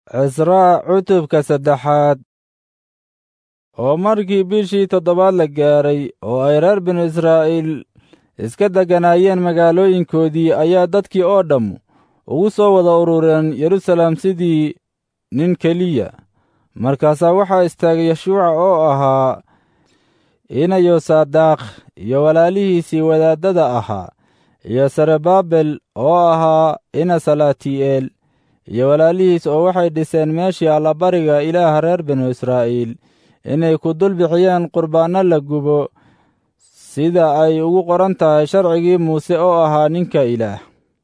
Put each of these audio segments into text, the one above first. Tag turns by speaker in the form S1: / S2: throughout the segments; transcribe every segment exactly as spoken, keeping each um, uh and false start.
S1: cisraa cutubka saddexaad. oo markii bishii toddobaad la gaaray oo ay reer binu israa'iil iska degganaayeen magaalooyinkoodii ayaa dadkii oo dhammu ugu soo wada urureen yeruusaalem sidii nin keliya. markaasaa waxaa istaagay yeshuuca oo ahaa ina yosaadaaq iyo walaalihiisii wadaaddada ahaa, iyo serubaabel oo ahaa ina salaatii'eel iyo walaalihiis, oo waxay dhiseen meeshii allabariga ilaaha reer binu israa'iil inay ku dul bixiyeen qurbaanno la gubo, sida ay ugu qoran tahay sharcigii muuse oo ahaa ninka ilaah.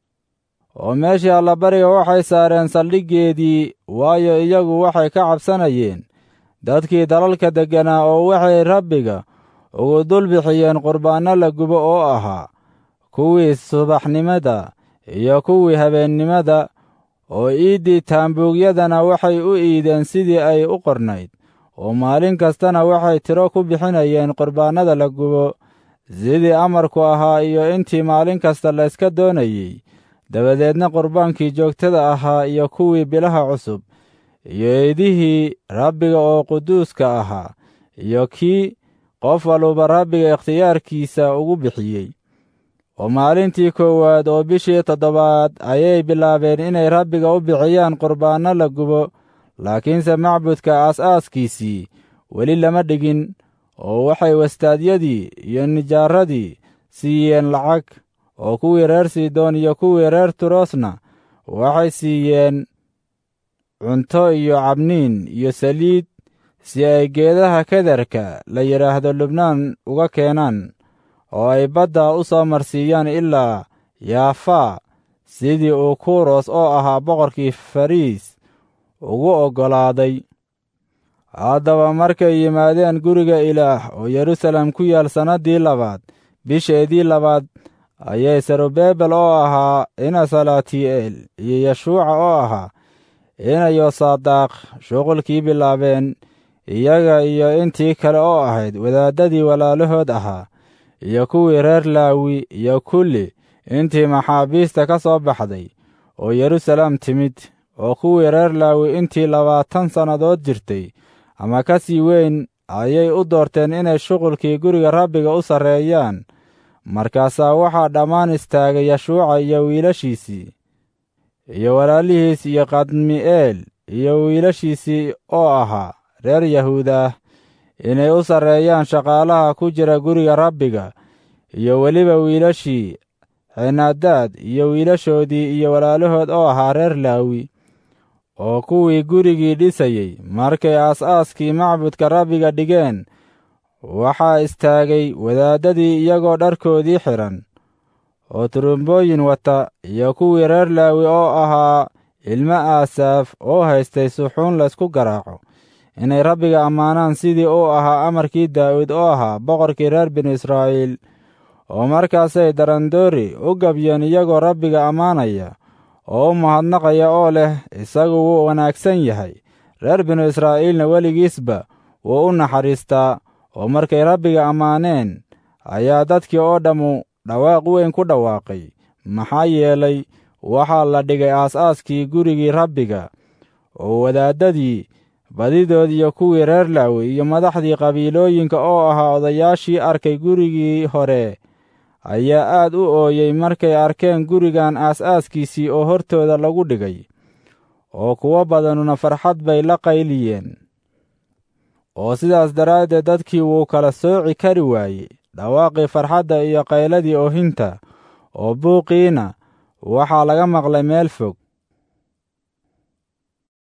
S1: oo meeshii allabariga waxay saareen saldhiggeedii, waayo iyagu waxay ka cabsanayeen dadkii dalalka degganaa, oo waxay rabbiga ugu dul bixiyeen qurbaanno la gubo oo ahaa kuwii subaxnimada iyo kuwii habeennimada, oo iiddii taambuugyadana waxay u iideen sidii ay u qornayd, oo maalin kastana waxay tiro ku bixinayeen qurbaannada la gubo sidii amarku ahaa iyo intii maalin kasta la iska doonayey. dabadeedna qurbaankii joogtada ahaa iyo kuwii bilaha cusub iyo eedihii rabbiga oo quduuska ahaa iyo kii qof walba rabbiga ikhtiyaarkiisa ugu bixiyey. oo maalintii koowaad oo bishii toddobaad ayay bilaabeen inay rabbiga u bixiyaan qurbaanno la gubo, laakiinse macbudka aas-aaskiisii weli lama dhigin, oo waxay wastaadyadii iyo nijaaradii siiyeen lacag, oo kuwii reer sidoon iyo kuwii reer turosna waxay siiyeen cunto iyo cabniin iyo saliid si ay geedaha kederka la yidhaahdo lubnaan uga keenaan, oo ay badda u soo marsiiyaan ilaa yaafaa, sidii uu kuros oo ahaa boqorkii fariis ugu oggolaaday. haddaba markay yimaadeen guriga ilaah oo yeruusaalem ku yaal sannaddii labaad bisheedii labaad, ayay serubaabel oo ahaa ina salaatii'eel iyo yeshuuca oo ahaa ina yosaadaaq shuqulkii bilaabeen, iyaga iyo intii kale oo ahayd wadaaddadii walaalahood ahaa, iyo kuwii reer laawi iyo kulli intii maxaabiista ka soo baxday oo yeruusaalem timid. oo kuwii reer laawi intii labaatan sannadood jirtay ama ka sii weyn ayay u doorteen inay shuqulkii guriga rabbiga u sarreeyaan. markaasaa waxaa dhammaan istaagay yeshuuca iyo wiilashiisii iyo walaalihiis iyo kadmi'eel iyo wiilashiisii oo ahaa reer yahuudah inay u sarreeyaan shaqaalaha ku jira guriga rabbiga, iyo weliba wiilashii xenadaad iyo wiilashoodii iyo walaalahood oo ahaa reer laawi. oo kuwii gurigii dhisayey markay aas-aaskii macbudka rabbiga dhigeen, waxaa istaagay wadaaddadii iyagoo dharkoodii xidhan oo turumbooyin wata, iyo kuwii reer laawi oo ahaa ilmo aasaaf oo haystay suxuun laysku garaaco, inay rabbiga ammaanaan sidii uu ahaa amarkii daa'uud oo ahaa boqorkii reer binu israa'iil. oo markaasay darandoori u gabyeen iyagoo rabbiga ammaanaya oo u mahadnaqaya oo leh, isagu wuu wanaagsan yahay, reer binu israa'iilna weligiisba wuu u naxariistaa. oo markay rabbiga ammaaneen ayaa dadkii oo dhammu dhawaaq weyn ku dhawaaqay, maxaa yeelay waxaa la dhigay aas-aaskii gurigii rabbiga. oo wadaaddadii badidood iyo kuwii reer laawi iyo madaxdii qabiilooyinka oo ahaa odayaashii arkay gurigii hore ayaa aad u ooyey markay arkeen gurigan aas-aaskiisii oo hortooda lagu dhigay. oo kuwo badanuna farxad bay la qayliyeen. oo sidaas daraaddeed dadkii wuu kala sooci kari waayey dhawaaqii farxadda iyo qayladii oohinta, oo buuqiina waxaa laga maqlay meel fog.